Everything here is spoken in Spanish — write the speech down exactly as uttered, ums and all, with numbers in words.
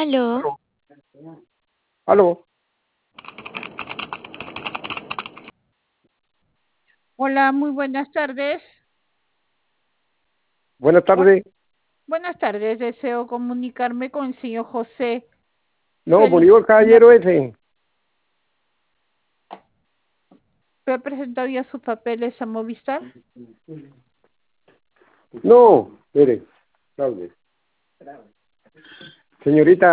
Aló, Aló. Aló. Hola, muy buenas tardes. Buenas Bu- tardes. buenas tardes, deseo comunicarme con el señor José No, Feliz. murió el caballero ese. ¿Ha presentado ya sus papeles a Movistar? No, mire. Claudia. Señorita.